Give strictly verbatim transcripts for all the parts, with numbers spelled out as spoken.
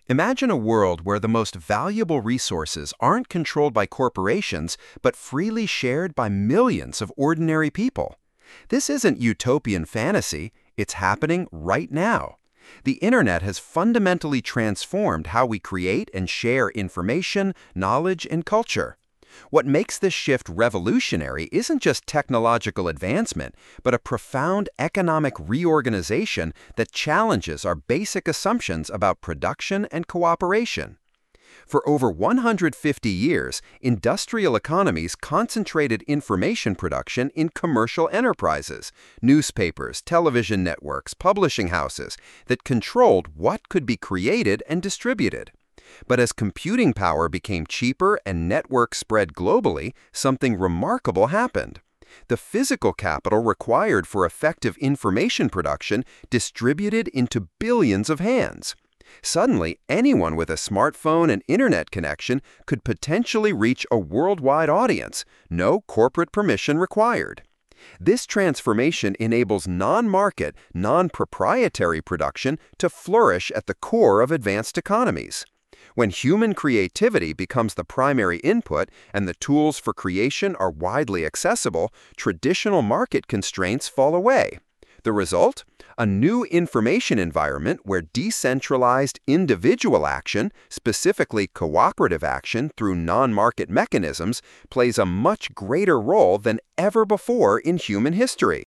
Imagine a world where the most valuable resources aren't controlled by corporations, but freely shared by millions of ordinary people. This isn't utopian fantasy, it's happening right now. The internet has fundamentally transformed how we create and share information, knowledge, and culture. What makes this shift revolutionary isn't just technological advancement, but a profound economic reorganization that challenges our basic assumptions about production and cooperation. For over one hundred fifty years, industrial economies concentrated information production in commercial enterprises, newspapers, television networks, publishing houses, that controlled what could be created and distributed. But as computing power became cheaper and networks spread globally, something remarkable happened. The physical capital required for effective information production distributed into billions of hands. Suddenly, anyone with a smartphone and internet connection could potentially reach a worldwide audience, no corporate permission required. This transformation enables non-market, non-proprietary production to flourish at the core of advanced economies. When human creativity becomes the primary input and the tools for creation are widely accessible, traditional market constraints fall away. The result? A new information environment where decentralized individual action, specifically cooperative action through non-market mechanisms, plays a much greater role than ever before in human history.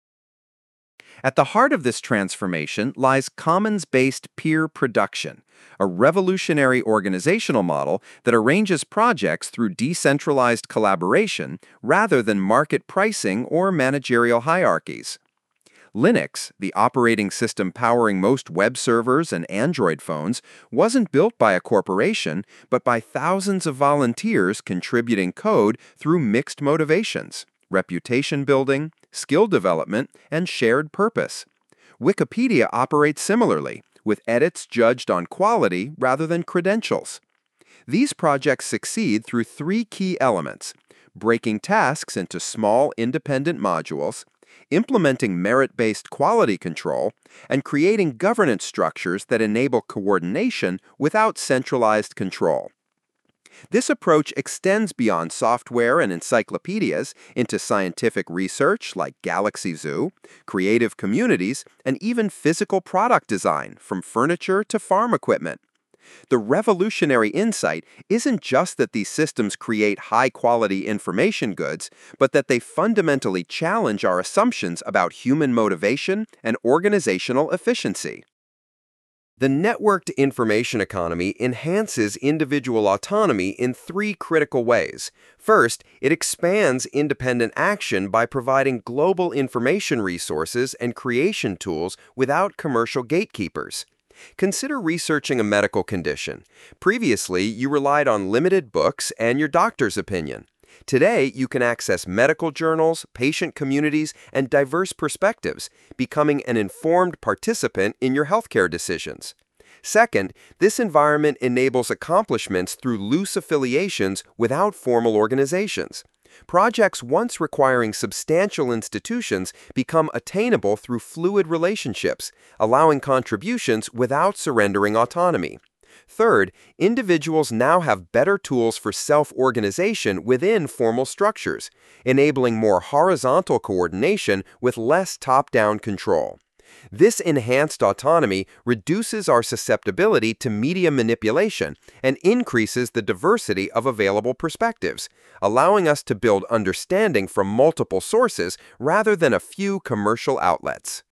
At the heart of this transformation lies commons-based peer production, a revolutionary organizational model that arranges projects through decentralized collaboration rather than market pricing or managerial hierarchies. Linux, the operating system powering most web servers and Android phones, wasn't built by a corporation, but by thousands of volunteers contributing code through mixed motivations: reputation building, skill development, and shared purpose. Wikipedia operates similarly, with edits judged on quality rather than credentials. These projects succeed through three key elements: breaking tasks into small, independent modules, implementing merit-based quality control, and creating governance structures that enable coordination without centralized control. This approach extends beyond software and encyclopedias into scientific research like Galaxy Zoo, creative communities, and even physical product design, from furniture to farm equipment. The revolutionary insight isn't just that these systems create high-quality information goods, but that they fundamentally challenge our assumptions about human motivation and organizational efficiency. The networked information economy enhances individual autonomy in three critical ways. First, it expands independent action by providing global information resources and creation tools without commercial gatekeepers. Consider researching a medical condition. Previously, you relied on limited books and your doctor's opinion. Today, you can access medical journals, patient communities, and diverse perspectives, becoming an informed participant in your healthcare decisions. Second, this environment enables accomplishments through loose affiliations without formal organizations. Projects once requiring substantial institutions become attainable through fluid relationships, allowing contributions without surrendering autonomy. Third, individuals now have better tools for self-organization within formal structures, enabling more horizontal coordination with less top-down control. This enhanced autonomy reduces our susceptibility to media manipulation and increases the diversity of available perspectives, allowing us to build understanding from multiple sources rather than a few commercial outlets.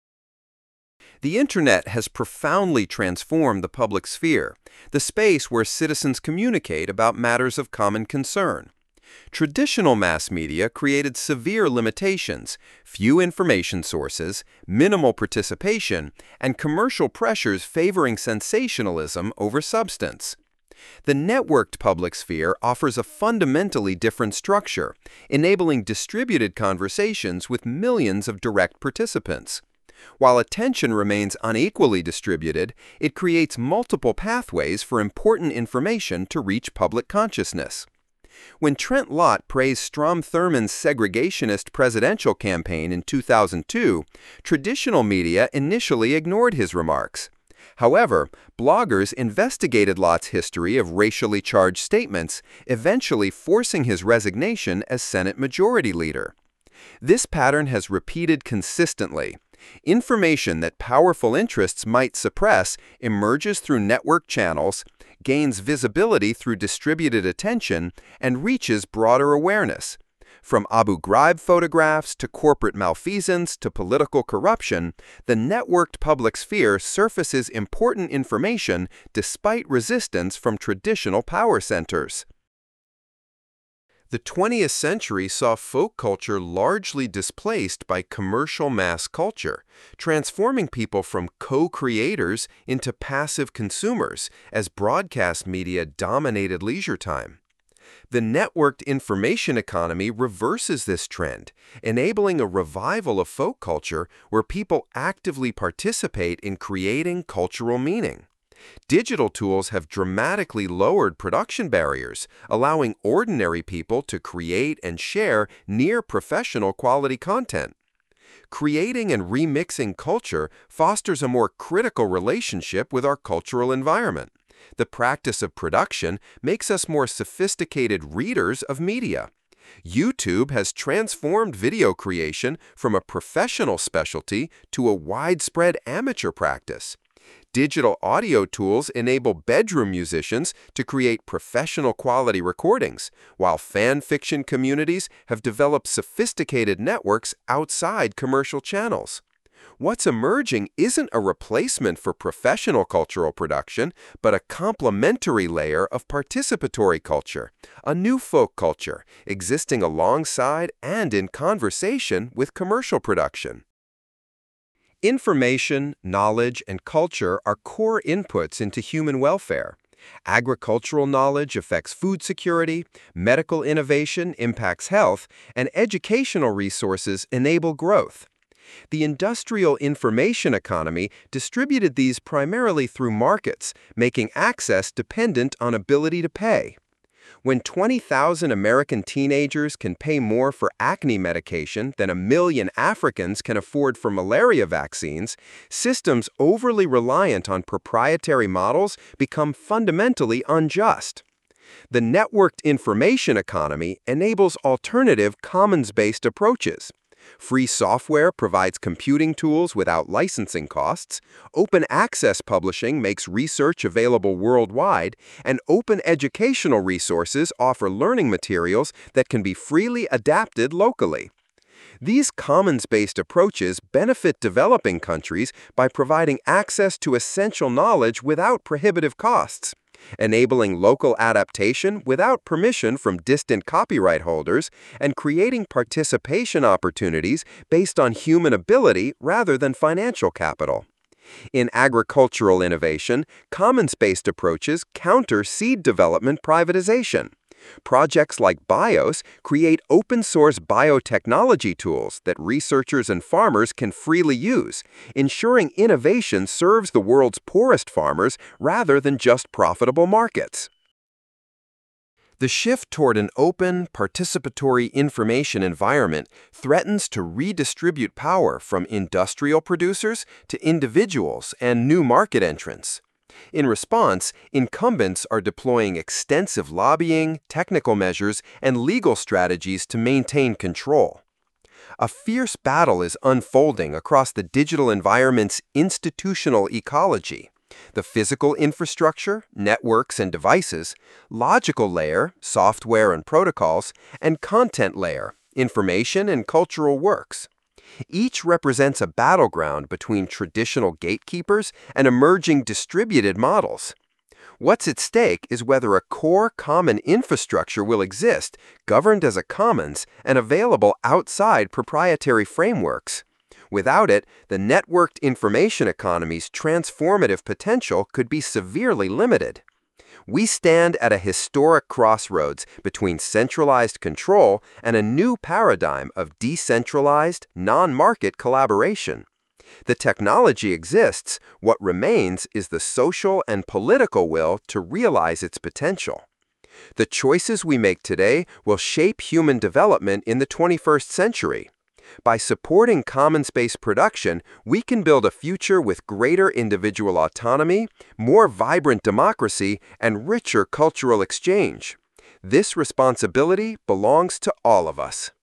The Internet has profoundly transformed the public sphere, the space where citizens communicate about matters of common concern. Traditional mass media created severe limitations, few information sources, minimal participation, and commercial pressures favoring sensationalism over substance. The networked public sphere offers a fundamentally different structure, enabling distributed conversations with millions of direct participants. While attention remains unequally distributed, it creates multiple pathways for important information to reach public consciousness. When Trent Lott praised Strom Thurmond's segregationist presidential campaign in two thousand two, traditional media initially ignored his remarks. However, bloggers investigated Lott's history of racially charged statements, eventually forcing his resignation as Senate Majority Leader. This pattern has repeated consistently. Information that powerful interests might suppress emerges through network channels, gains visibility through distributed attention, and reaches broader awareness. From Abu Ghraib photographs to corporate malfeasance to political corruption, the networked public sphere surfaces important information despite resistance from traditional power centers. The twentieth century saw folk culture largely displaced by commercial mass culture, transforming people from co-creators into passive consumers as broadcast media dominated leisure time. The networked information economy reverses this trend, enabling a revival of folk culture where people actively participate in creating cultural meaning. Digital tools have dramatically lowered production barriers, allowing ordinary people to create and share near-professional quality content. Creating and remixing culture fosters a more critical relationship with our cultural environment. The practice of production makes us more sophisticated readers of media. YouTube has transformed video creation from a professional specialty to a widespread amateur practice. Digital audio tools enable bedroom musicians to create professional quality recordings, while fan fiction communities have developed sophisticated networks outside commercial channels. What's emerging isn't a replacement for professional cultural production, but a complementary layer of participatory culture, a new folk culture existing alongside and in conversation with commercial production. Information, knowledge, and culture are core inputs into human welfare. Agricultural knowledge affects food security, medical innovation impacts health, and educational resources enable growth. The industrial information economy distributed these primarily through markets, making access dependent on ability to pay. When twenty thousand American teenagers can pay more for acne medication than a million Africans can afford for malaria vaccines, systems overly reliant on proprietary models become fundamentally unjust. The networked information economy enables alternative commons-based approaches. Free software provides computing tools without licensing costs, open access publishing makes research available worldwide, and open educational resources offer learning materials that can be freely adapted locally. These commons-based approaches benefit developing countries by providing access to essential knowledge without prohibitive costs, enabling local adaptation without permission from distant copyright holders, and creating participation opportunities based on human ability rather than financial capital. In agricultural innovation, commons-based approaches counter seed development privatization. Projects like BIOS create open-source biotechnology tools that researchers and farmers can freely use, ensuring innovation serves the world's poorest farmers rather than just profitable markets. The shift toward an open, participatory information environment threatens to redistribute power from industrial producers to individuals and new market entrants. In response, incumbents are deploying extensive lobbying, technical measures, and legal strategies to maintain control. A fierce battle is unfolding across the digital environment's institutional ecology: the physical infrastructure, networks and devices, logical layer, software and protocols, and content layer, information and cultural works. Each represents a battleground between traditional gatekeepers and emerging distributed models. What's at stake is whether a core common infrastructure will exist, governed as a commons, and available outside proprietary frameworks. Without it, the networked information economy's transformative potential could be severely limited. We stand at a historic crossroads between centralized control and a new paradigm of decentralized, non-market collaboration. The technology exists. What remains is the social and political will to realize its potential. The choices we make today will shape human development in the twenty-first century. By supporting commons-based production, we can build a future with greater individual autonomy, more vibrant democracy, and richer cultural exchange. This responsibility belongs to all of us.